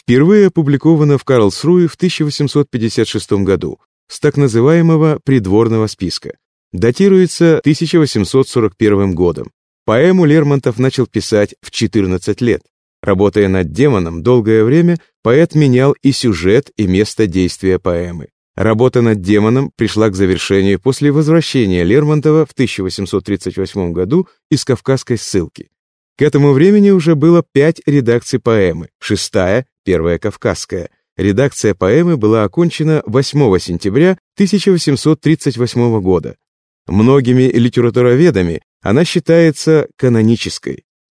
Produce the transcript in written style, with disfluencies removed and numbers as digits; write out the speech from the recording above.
Впервые опубликована в Карлсруhe в 1856 году с так называемого придворного списка. Датируется 1841 годом. Поэму Лермонтов начал писать в 14 лет. Работая над демоном долгое время, поэт менял и сюжет, и место действия поэмы. Работа над демоном пришла к завершению после возвращения Лермонтова в 1838 году из Кавказской ссылки. К этому времени уже было 5 редакций поэмы, 6-я, первая кавказская. Редакция поэмы была окончена 8 сентября 1838 года. Многими литературоведами она считается канонической.